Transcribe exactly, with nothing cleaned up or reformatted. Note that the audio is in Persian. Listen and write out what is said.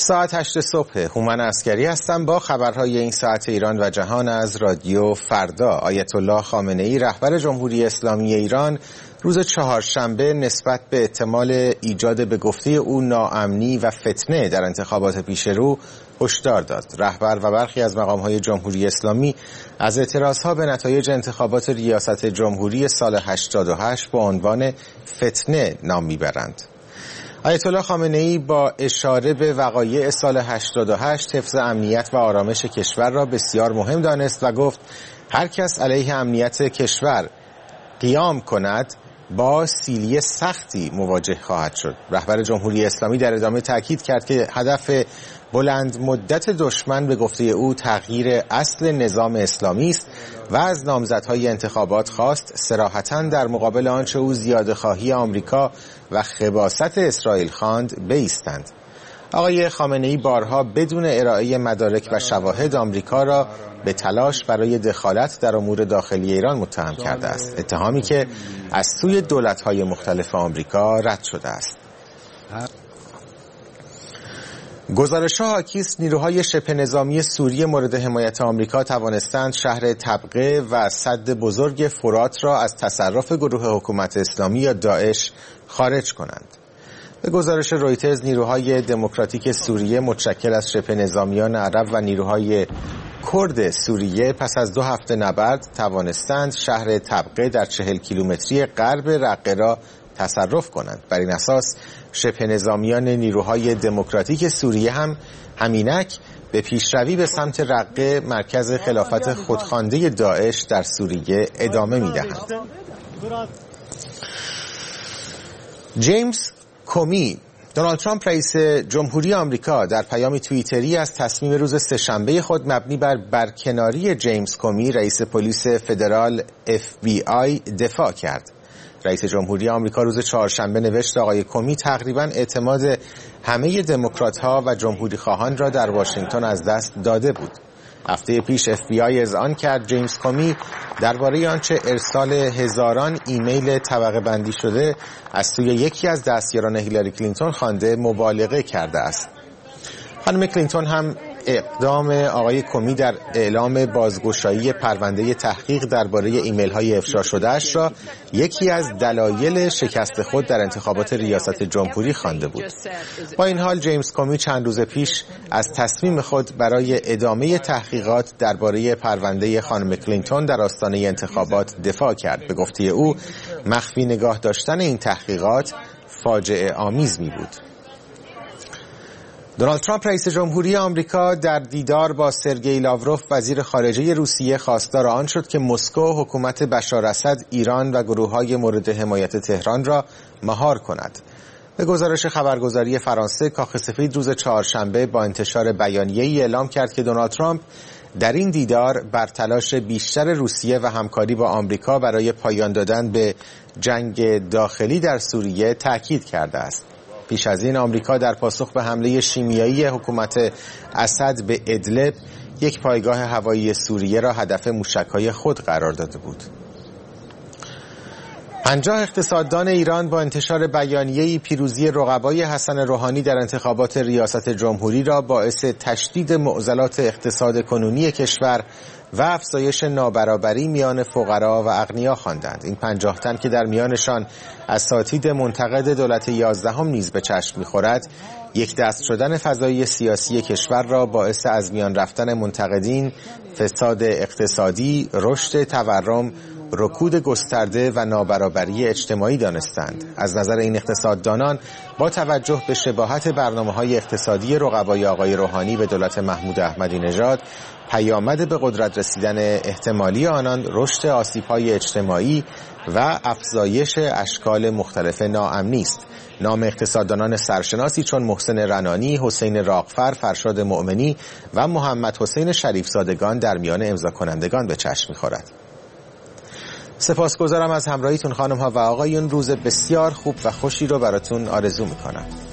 ساعت هشت صبح، هومن عسکری هستم با خبرهای این ساعت ایران و جهان از رادیو فردا. آیت الله خامنه ای رهبر جمهوری اسلامی ایران روز چهارشنبه نسبت به احتمال ایجاد به گفته او ناامنی و فتنه در انتخابات پیشرو هشدار داد. رهبر و برخی از مقام‌های جمهوری اسلامی از اعتراضها به نتایج انتخابات ریاست جمهوری سال هشتاد و هشت با عنوان فتنه نام میبرند. آیت الله خامنه ای با اشاره به وقایع سال هشتاد و هشت حفظ امنیت و آرامش کشور را بسیار مهم دانست و گفت هر کس علیه امنیت کشور قیام کند با سیلی سختی مواجه خواهد شد. رهبر جمهوری اسلامی در ادامه تاکید کرد که هدف بلند مدت دشمن به گفته او تغییر اصل نظام اسلامی است و از نامزدهای انتخابات خواست صراحتاً در مقابل آنچه او زیاده‌خواهی آمریکا و خباثت اسرائیل خواند بایستند. آقای خامنه‌ای بارها بدون ارائه مدارک و شواهد آمریکا را به تلاش برای دخالت در امور داخلی ایران متهم کرده است، اتهامی که از سوی دولت‌های مختلف آمریکا رد شده است. گزارش‌ها حاکی است نیروهای شبه نظامی سوریه مورد حمایت آمریکا توانستند شهر طبقه و سد بزرگ فرات را از تصرف گروه حکومت اسلامی یا داعش خارج کنند. به گزارش رویترز نیروهای دموکراتیک سوریه متشکل از شبه نظامیان عرب و نیروهای کرد سوریه پس از دو هفته نبرد توانستند شهر طبقه در چهل کیلومتری غرب رقه را تصرف کنند. بر این اساس شبه نظامیان نیروهای دموکراتیک سوریه هم همینک به پیشروی به سمت رقه مرکز خلافت خودخوانده داعش در سوریه ادامه می‌دهند. جیمز کومی دونالد ترامپ رئیس جمهوری آمریکا در پیامی توییتری از تصمیم روز سه‌شنبه خود مبنی بر برکناری جیمز کومی رئیس پلیس فدرال اف بی آی دفاع کرد. رئیس جمهوری آمریکا روز چهارشنبه نوشت آقای کومی تقریباً اعتماد همه دموکرات‌ها و جمهوری خواهان را در واشنگتن از دست داده بود. هفته پیش اف بی آی اذعان کرد جیمز کومی درباره آنچه ارسال هزاران ایمیل طبقه بندی شده از سوی یکی از دستیاران هیلاری کلینتون خوانده مبالغه کرده است. خانم کلینتون هم اقدام آقای کومی در اعلام بازگشایی پرونده تحقیق درباره ایمیل‌های افشا شده‌اش را یکی از دلایل شکست خود در انتخابات ریاست جمهوری خوانده بود. با این حال جیمز کومی چند روز پیش از تصمیم خود برای ادامه تحقیقات درباره پرونده خانم کلینتون در آستانه انتخابات دفاع کرد. به گفته او مخفی نگاه داشتن این تحقیقات فاجعه آمیز می بود. دونالد ترامپ رئیس جمهوری آمریکا در دیدار با سرگئی لاوروف وزیر خارجه روسیه خواستار آن شد که مسکو حکومت بشار اسد، ایران و گروه‌های مورد حمایت تهران را مهار کند. به گزارش خبرگزاری فرانسه کاخ سفید روز چهارشنبه با انتشار بیانیه‌ای اعلام کرد که دونالد ترامپ در این دیدار بر تلاش بیشتر روسیه و همکاری با آمریکا برای پایان دادن به جنگ داخلی در سوریه تاکید کرده است. پیش از این آمریکا در پاسخ به حمله شیمیایی حکومت اسد به ادلب یک پایگاه هوایی سوریه را هدف موشک‌های خود قرار داده بود. پنجاه اقتصاددان ایران با انتشار بیانیه‌ای پیروزی رقبای حسن روحانی در انتخابات ریاست جمهوری را باعث تشدید معضلات اقتصاد کنونی کشور و افزایش نابرابری میان فقرا و اغنیا خواندند. این پنجاه تن که در میانشان اساتید منتقد دولت یازدهم نیز به چشم می‌خورد، یک دست شدن فضای سیاسی کشور را باعث از میان رفتن منتقدین، فساد اقتصادی، رشد تورم، رکود گسترده و نابرابری اجتماعی دانستند. از نظر این اقتصاددانان با توجه به شباهت برنامه‌های اقتصادی رقبای آقای روحانی به دولت محمود احمدی نژاد، پیامد به قدرت رسیدن احتمالی آنان رشد آسیب‌های اجتماعی و افزایش اشکال مختلف ناامنی است. نام اقتصاددانان سرشناسی چون محسن رنانی، حسین راغفر، فرشاد مؤمنی و محمد حسین شریفزادگان در میان امضا کنندگان به چشم می‌خورد. سپاسگزارم از همراهیتون خانم ها و آقایون. روز بسیار خوب و خوشی رو براتون آرزو میکنم.